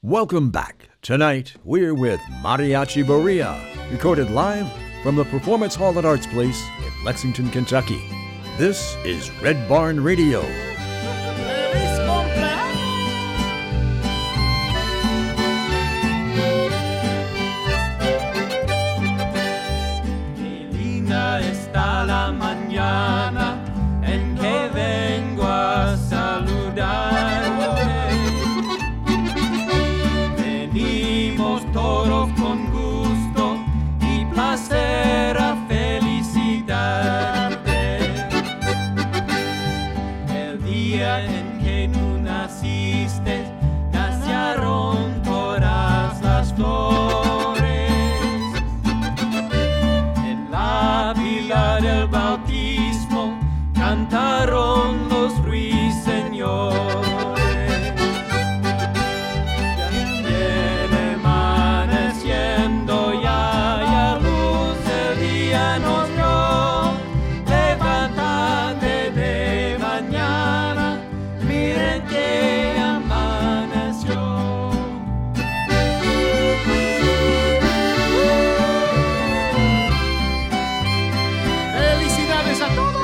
Welcome back. Tonight, we're with Mariachi Berea, recorded live from the Performance Hall at Arts Place in Lexington, Kentucky. This is Red Barn Radio. Qué linda está la mañana en que vengo a saludarte. Venimos todos con gusto y placer a felicitarte. El día en que tú naciste, nacieron todas las flores. En la pila del bautismo cantaron los ruiseñores. Ya viene amaneciendo, ya luz del día nos dio. Levántate de mañana, miren que amaneció. ¡Felicidades a todos!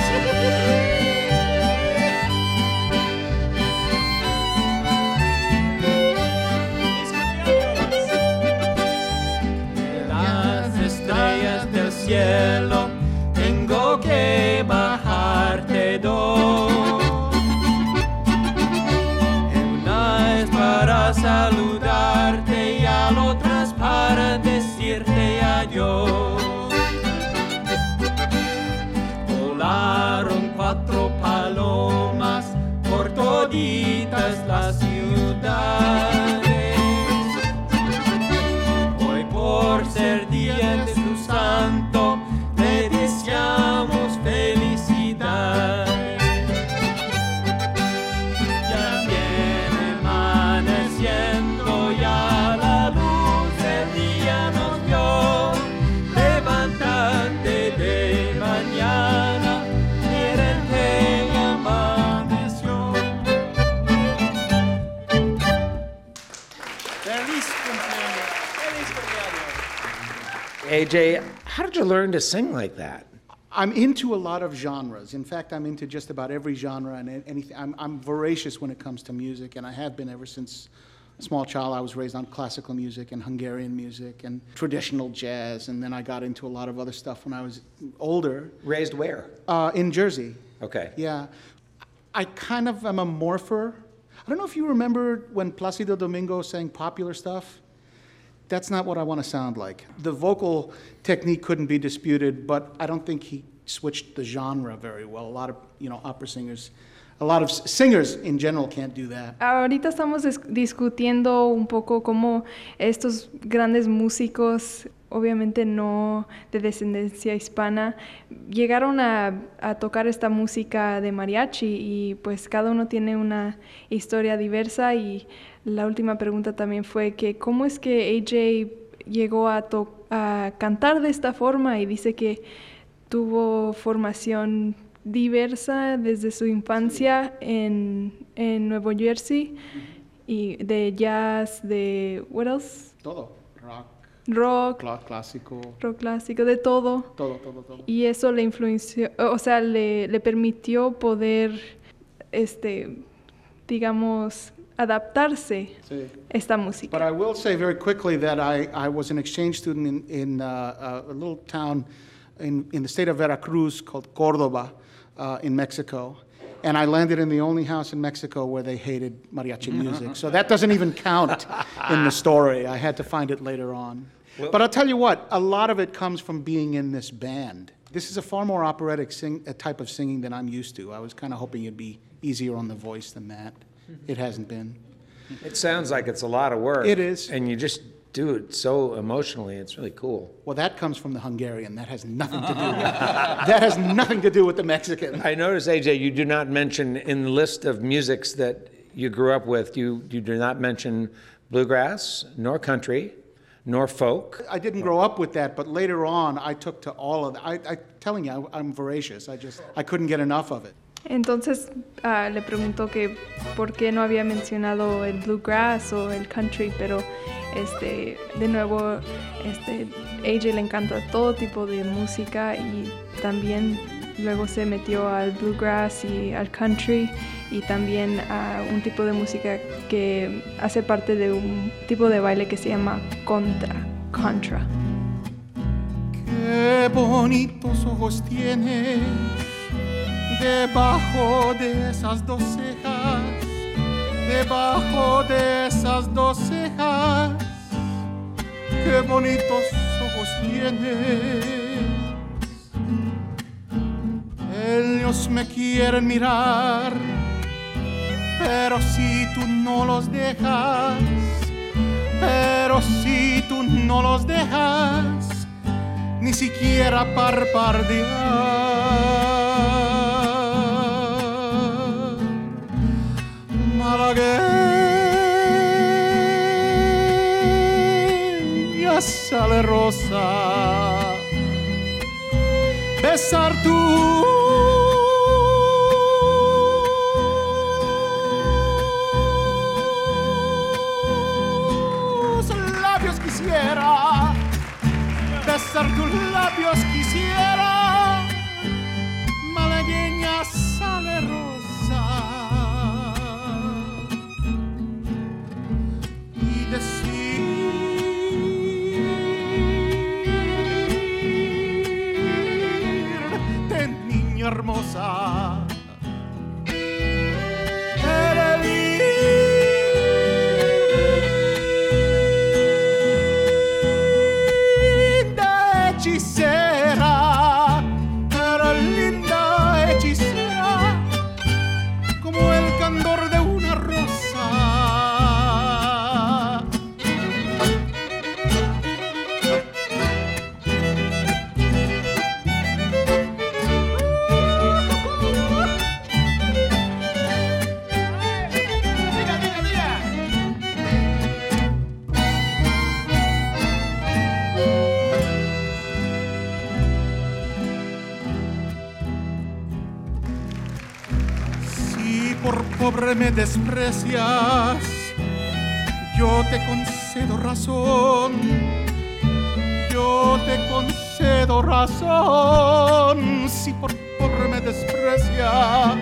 De las estrellas del cielo tengo que bajarte dos. Una es para saludarte y a la otra es para decirte adiós. Volaron 4 palomas por toditas las ciudades. Hoy por ser día de su santo, le deseamos felicidad. Ya viene amaneciendo, ya la luz del día nos vio. Levántate de mañana, miren que amaneció. ¡Feliz cumpleaños! ¡Feliz cumpleaños! AJ, how did you learn to sing like that? I'm into a lot of genres. In fact, I'm into just about every genre and anything. I'm voracious when it comes to music, and I have been ever since a small child. I was raised on classical music and Hungarian music and traditional jazz, and then I got into a lot of other stuff when I was older. Raised where? In Jersey. Okay. Yeah. I kind of am a morpher. I don't know if you remember when Placido Domingo sang popular stuff. That's not what I want to sound like. The vocal technique couldn't be disputed, but I don't think he switched the genre very well. A lot of, opera singers, a lot of singers in general can't do that. Ahorita estamos discutiendo un poco cómo estos grandes músicos, obviamente no de descendencia hispana, llegaron a tocar esta música de mariachi y pues cada uno tiene una historia diversa. Y la última pregunta también fue que cómo es que AJ llegó a cantar de esta forma, y dice que tuvo formación diversa desde su infancia en Nuevo Jersey, y de jazz, de what else? Todo. Rock Clásico. rock clásico, de todo. Todo. Y eso le influenció, o sea, le permitió poder, digamos, adaptarse Sí. a esta música. But I will say very quickly that I was an exchange student in a little town in the state of Veracruz called Córdoba in Mexico. And I landed in the only house in Mexico where they hated mariachi music. So that doesn't even count in the story. I had to find it later on. But I'll tell you what, a lot of it comes from being in this band. This is a far more operatic type of singing than I'm used to. I was kind of hoping it'd be easier on the voice than that. It hasn't been. It sounds like it's a lot of work. It is. And you just do it so emotionally. It's really cool. Well, that comes from the Hungarian. That has nothing to do with that has nothing to do with the Mexican. I notice, AJ, you do not mention in the list of musics that you grew up with, you do not mention bluegrass, nor country, nor folk. I didn't grow up with that, but later on I took to all of that. I'm telling you, I'm voracious. I couldn't get enough of it. Entonces le preguntó que por qué no había mencionado el bluegrass o el country, pero de nuevo AJ le encanta todo tipo de música y también luego se metió al bluegrass y al country y también a un tipo de música que hace parte de un tipo de baile que se llama contra. Qué bonitos ojos tienes debajo de esas dos cejas, debajo de esas dos cejas. Qué bonitos ojos tienes. Ellos me quieren mirar, pero si tú no los dejas, pero si tú no los dejas, ni siquiera parpadear. Malagueña salerosa, besar tus labios quisiera, besar tus labios quisiera, malagueña salerosa, y decirte, niña hermosa, pobre me desprecias, yo te concedo razón, yo te concedo razón. Si por pobre me desprecias,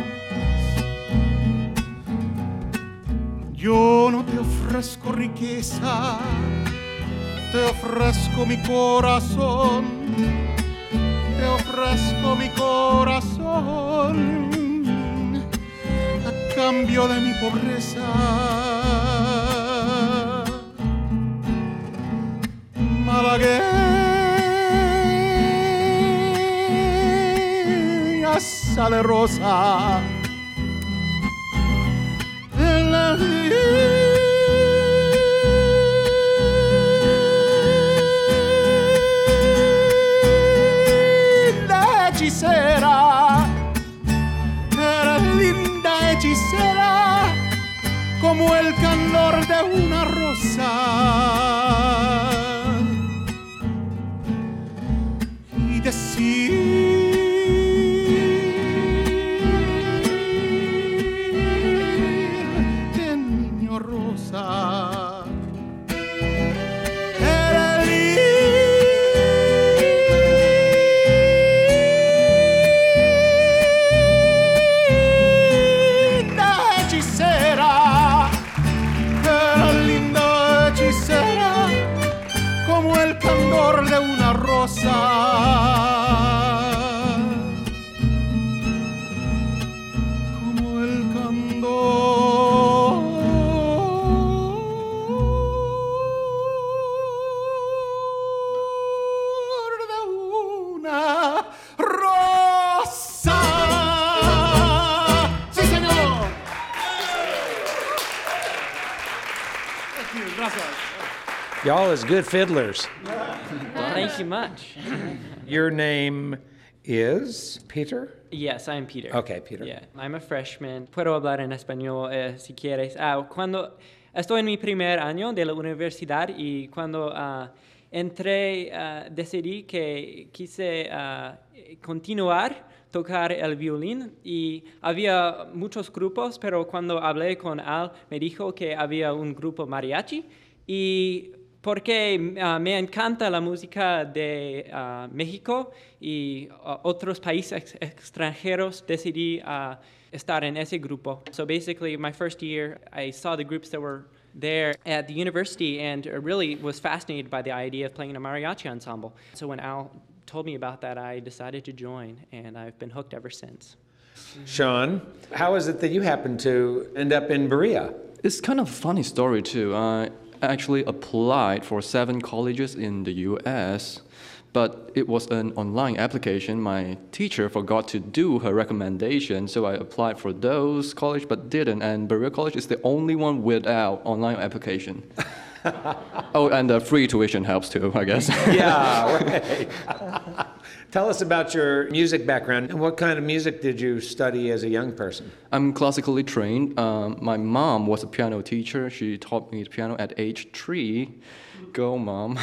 yo no te ofrezco riqueza, te ofrezco mi corazón, te ofrezco mi corazón cambio de mi pobreza. Malagueña salerosa, la linda hechicera, era linda hechicera como el candor de una rosa, y decirte, niño rosa, era el candor de una rosa, como el candor de una rosa. ¡Sí, señor! Gracias. Y'all is good fiddlers. Thank you much. Your name is Peter? Yes, I'm Peter. Okay, Peter. Yeah, I'm a freshman. Puedo hablar en español si quieres. Cuando estoy en mi primer año de la universidad y cuando entré, decidí que quise continuar tocar el violín y había muchos grupos, pero cuando hablé con Al me dijo que había un grupo mariachi y porque me encanta la música de México y otros países extranjeros, decidí estar en ese grupo. So basically, my first year, I saw the groups that were there at the university and really was fascinated by the idea of playing in a mariachi ensemble. So when Al told me about that, I decided to join, and I've been hooked ever since. Sean, how is it that you happened to end up in Berea? It's kind of a funny story, too. I actually applied for 7 colleges in the U.S., but it was an online application. My teacher forgot to do her recommendation, so I applied for those colleges but didn't, and Berea College is the only one without online application. Oh, and the free tuition helps too, I guess. Yeah, right. Tell us about your music background and what kind of music did you study as a young person? I'm classically trained. My mom was a piano teacher. She taught me the piano at age 3. Go, Mom.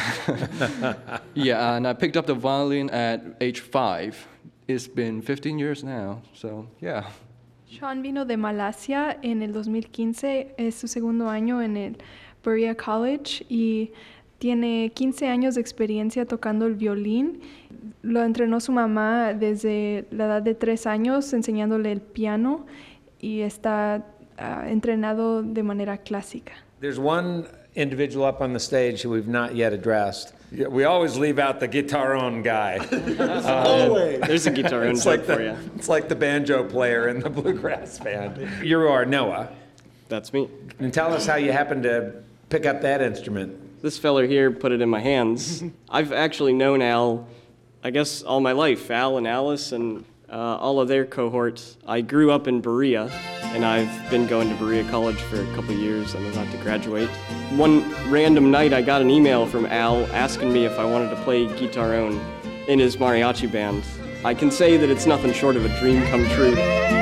Yeah, and I picked up the violin at age 5. It's been 15 years now, so yeah. Sean vino de Malasia en el 2015, es su segundo año en el Berea College y tiene 15 años de experiencia tocando el violín. Lo entrenó su mamá desde la edad de 3 años enseñándole el piano y está entrenado de manera clásica. There's one individual up on the stage who we've not yet addressed. We always leave out the guitar-on guy. Always. There's a guitar in for you. It's like the banjo player in the bluegrass band. You are Noah. That's me. And tell us how you happened to pick up that instrument. This feller here put it in my hands. I've actually known Al, I guess, all my life. Al and Alice and all of their cohorts. I grew up in Berea, and I've been going to Berea College for a couple years. I'm about to graduate. One random night, I got an email from Al asking me if I wanted to play guitar-on in his mariachi band. I can say that it's nothing short of a dream come true.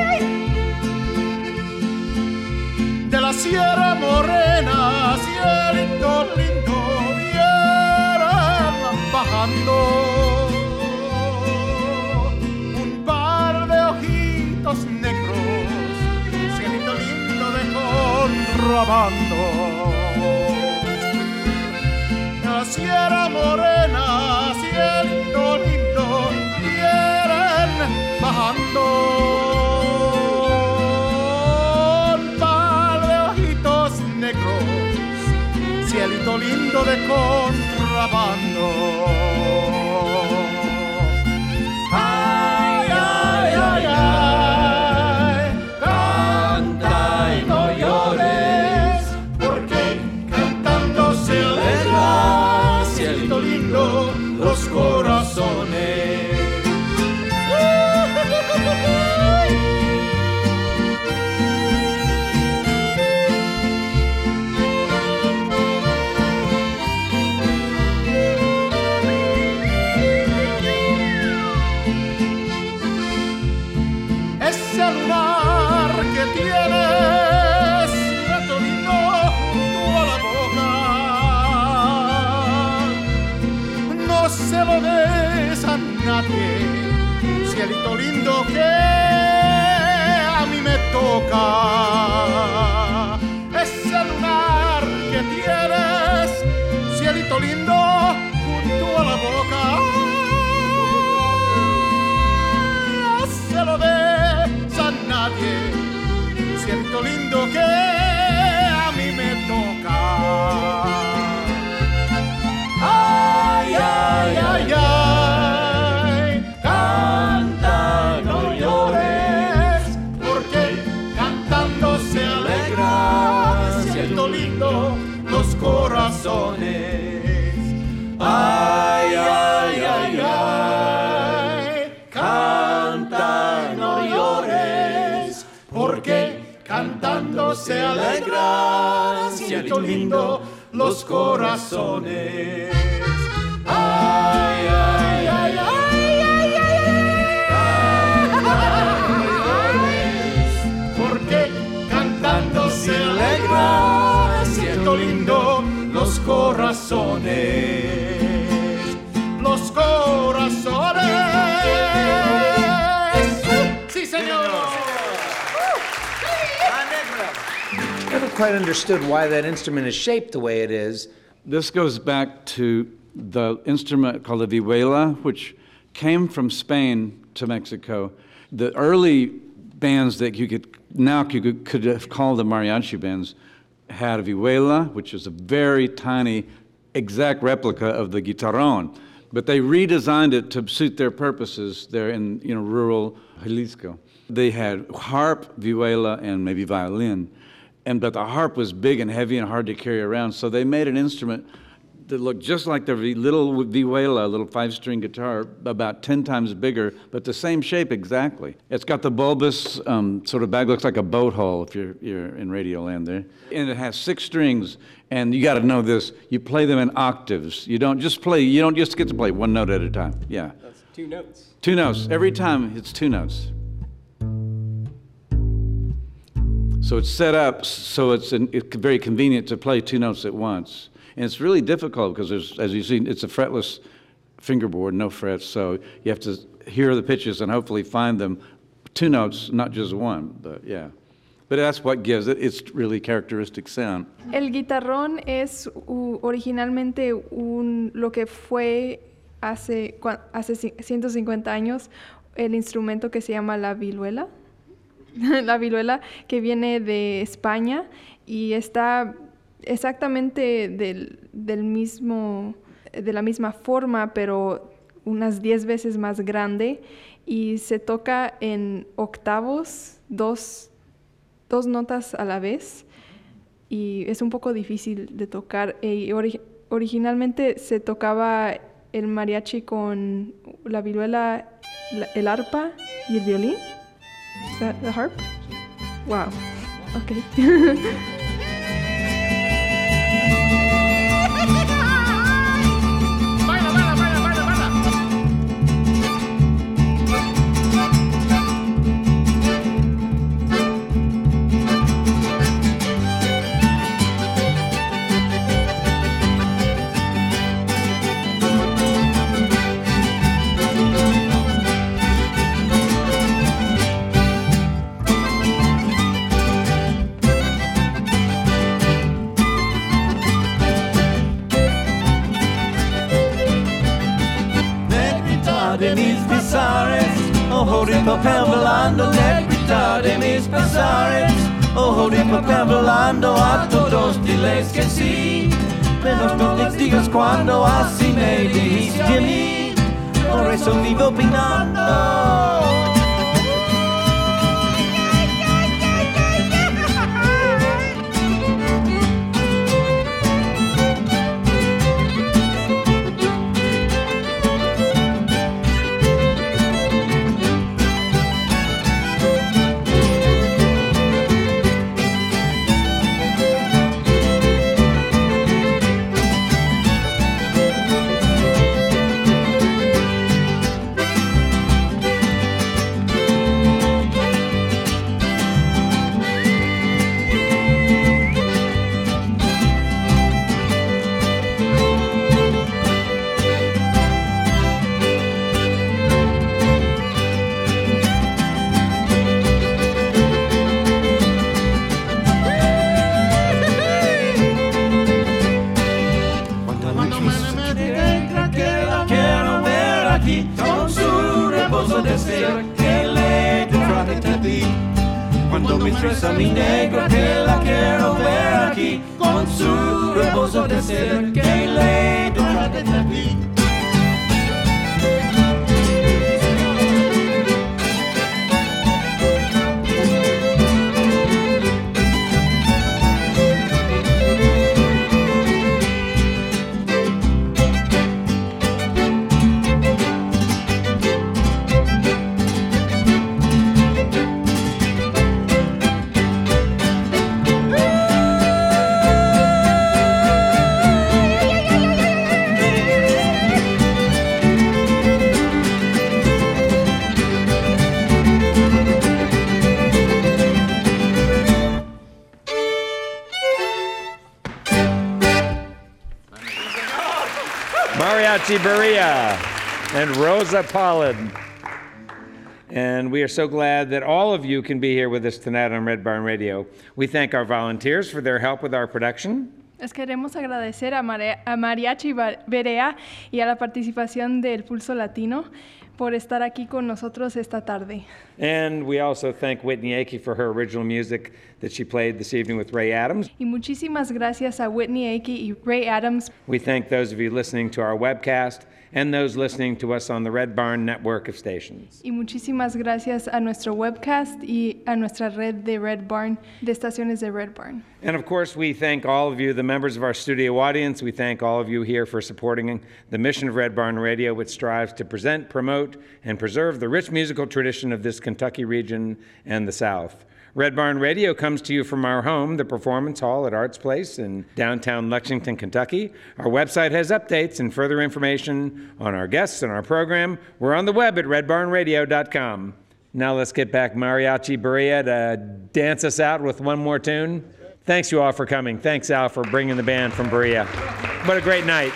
De la Sierra Morena, cielito lindo, vieran bajando un par de ojitos negros, cielito lindo de contrabando. De la Sierra Morena, cielito lindo, vieran bajando. Cielito lindo de contrabando. Ay, ay, ay, ay, canta y no llores, porque cantando se alegra, cielito lindo, los corazones. Cielito lindo que a mí me toca, ese lunar que tienes, cielito lindo, junto a la boca, no se lo des a nadie, cielito lindo que a mí me toca. Ay, ay, ay, ay. Canta, no llores, porque cantando se alegra, cielito lindo, los corazones. Ay, ay, ay, ay, canta, no llores, porque cantando se alegra, cielito lindo, los corazones. Ay, ay, ay, ay. Se alegra, cielito lindo, los corazones, los corazones. never quite understood why that instrument is shaped the way it is. This goes back to the instrument called the vihuela, which came from Spain to Mexico. The early bands that you could have called the mariachi bands had a vihuela, which is a very tiny, exact replica of the guitarrón. But they redesigned it to suit their purposes there in rural Jalisco. They had harp, vihuela, and maybe violin. But the harp was big and heavy and hard to carry around, so they made an instrument that looked just like the little vihuela, a little 5-string guitar, about 10 times bigger, but the same shape exactly. It's got the bulbous sort of bag, looks like a boat hull if you're in Radio Land there. And it has 6 strings, and you got to know this, you play them in octaves. You don't just get to play one note at a time. Yeah. That's 2 notes. 2 notes. Every time it's 2 notes. So it's set up so it's very convenient to play 2 notes at once. And it's really difficult because, as you see, it's a fretless fingerboard, no frets, so you have to hear the pitches and hopefully find them 2 notes, not just one, but yeah. But that's what gives it its really characteristic sound. El guitarrón es originalmente lo que fue hace 150 años el instrumento que se llama la vihuela. La vihuela que viene de España y está exactamente de la misma forma, pero unas 10 veces más grande, y se toca en octavos, dos notas a la vez, y es un poco difícil de tocar. Originalmente se tocaba el mariachi con la vihuela, el arpa y el violín. Is that the harp? Wow. Okay. de mis pesares, ojo de papel volando, negrita de mis pesares, ojo de papel volando, a todos diles que sí, pero no les digas cuando así me dijiste a mí, por eso vivo opinando. Cuando me estresa mi negro que la quiero ver aquí, con su rebozo de ser que le doy de ti. Mariachi Berea and Rosa Pollard. And we are so glad that all of you can be here with us tonight on Red Barn Radio. We thank our volunteers for their help with our production. Les queremos agradecer a Mariachi Berea y a la participación del Pulso Latino por estar aquí con nosotros esta tarde. And we also thank Whitney Akey for her original music that she played this evening with Ray Adams. Y muchísimas gracias a Whitney Akey y Ray Adams. We thank those of you listening to our webcast and those listening to us on the Red Barn network of stations. Y muchísimas gracias a nuestro webcast y a nuestra red de Red Barn, de estaciones de Red Barn. And of course, we thank all of you, the members of our studio audience. We thank all of you here for supporting the mission of Red Barn Radio, which strives to present, promote, and preserve the rich musical tradition of this Kentucky region and the South. Red Barn Radio comes to you from our home, the Performance Hall at Arts Place in downtown Lexington, Kentucky. Our website has updates and further information on our guests and our program. We're on the web at redbarnradio.com. Now let's get back Mariachi Berea to dance us out with one more tune. Thanks you all for coming. Thanks, Al, for bringing the band from Berea. What a great night.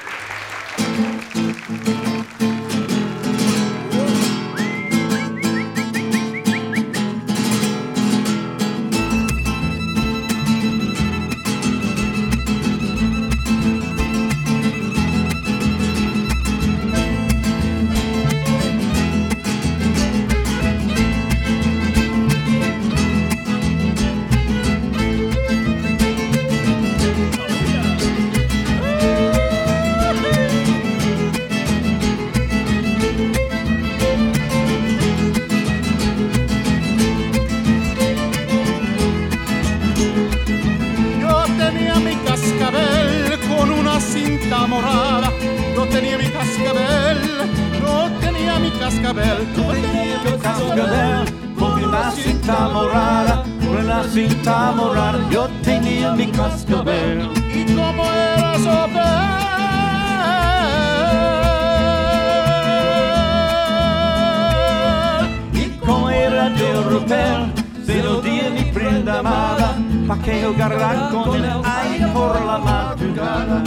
Yo tenía mi cascabel. Y como era Y como era de ropel, se lo di a mi prenda amada, pa' que jugará con el aire por la madrugada.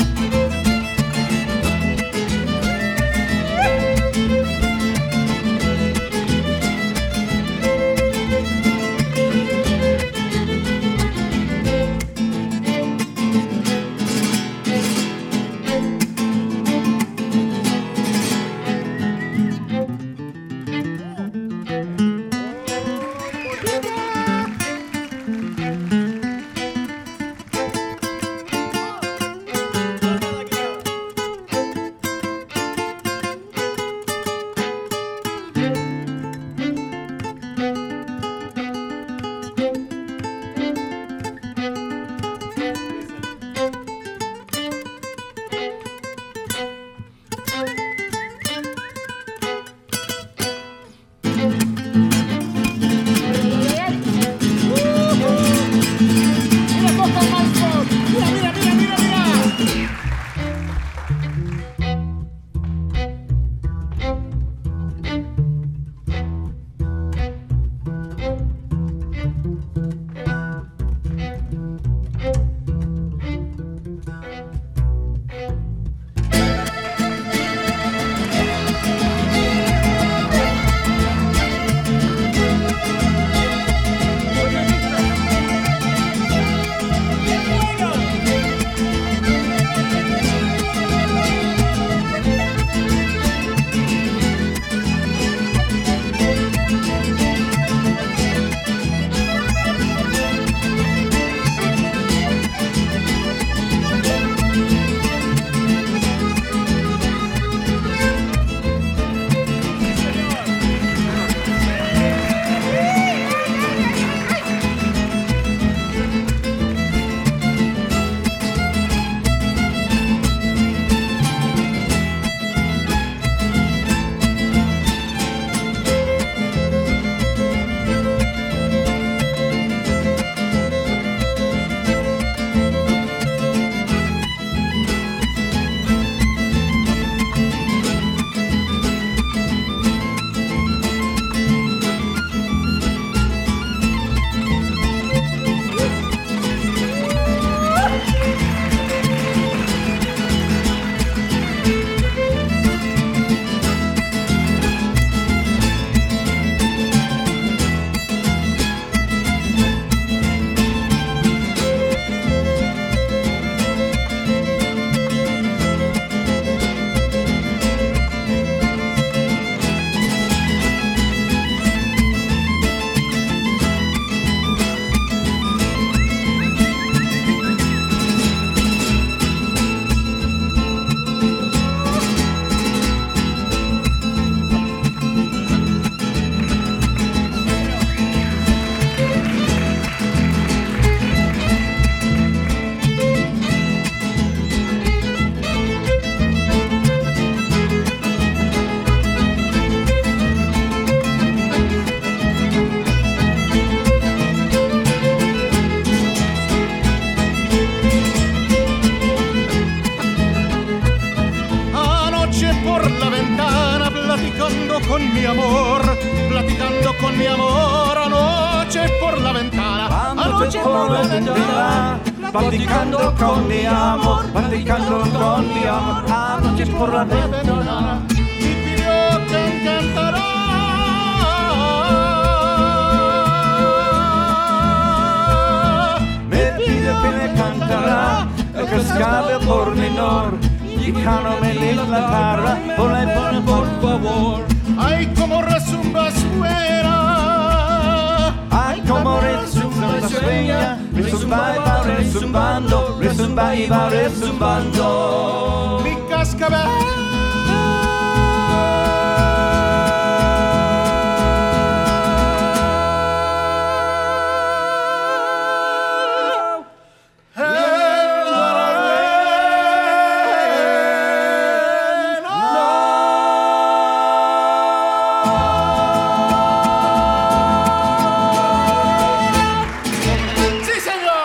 platicando con mi amor, anoche por la ventana, Anoche por la ventana, platicando con mi amor, platicando con mi amor, anoche por la ventana. y pidió que cantara. Me pide que le cantará el cascabel por menor y cáname la barra, por favor. Ay, como resumba suena, Ay, como resumba sueña, resumba y va resumbando, resumba y va resumbando. mi cascabel. ¡Sí, señor!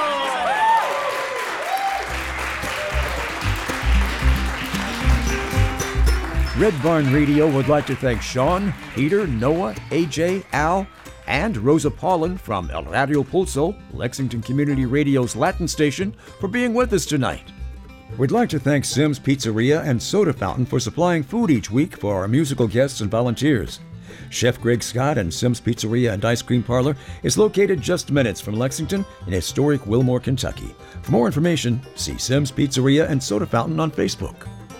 Red Barn Radio would like to thank Sean, Peter, Noah, AJ, Al, and Rosa Paulin from El Radio Pulso, Lexington Community Radio's Latin station, for being with us tonight. We'd like to thank Sim's Pizzeria and Soda Fountain for supplying food each week for our musical guests and volunteers. Chef Greg Scott and Sim's Pizzeria and Ice Cream Parlor is located just minutes from Lexington in historic Wilmore, Kentucky. For more information, see Sim's Pizzeria and Soda Fountain on Facebook.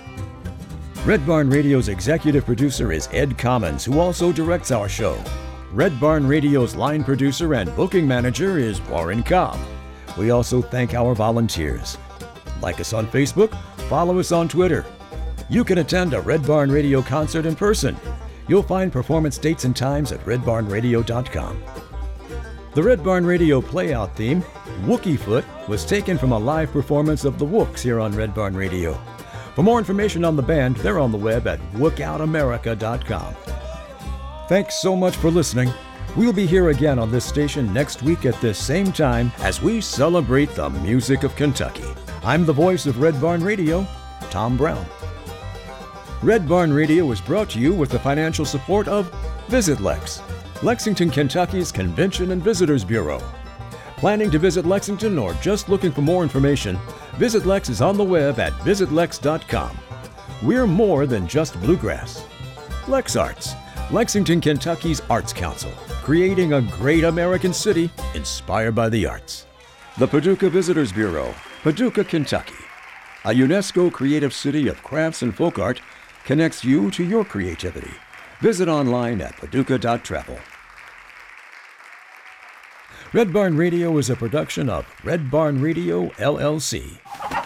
Red Barn Radio's executive producer is Ed Commons, who also directs our show. Red Barn Radio's line producer and booking manager is Warren Cobb. We also thank our volunteers. Like us on Facebook, follow us on Twitter. You can attend a Red Barn Radio concert in person. You'll find performance dates and times at redbarnradio.com. The Red Barn Radio playout theme, Wookie Foot, was taken from a live performance of the Wooks here on Red Barn Radio. For more information on the band, they're on the web at wookoutamerica.com. Thanks so much for listening. We'll be here again on this station next week at this same time as we celebrate the music of Kentucky. I'm the voice of Red Barn Radio, Tom Brown. Red Barn Radio is brought to you with the financial support of Visit Lex, Lexington, Kentucky's Convention and Visitors Bureau. Planning to visit Lexington or just looking for more information, Visit Lex is on the web at visitlex.com. We're more than just bluegrass. Lex Arts, Lexington, Kentucky's Arts Council, creating a great American city inspired by the arts. The Paducah Visitors Bureau, Paducah, Kentucky. A UNESCO creative city of crafts and folk art connects you to your creativity. Visit online at paducah.travel. Red Barn Radio is a production of Red Barn Radio, LLC.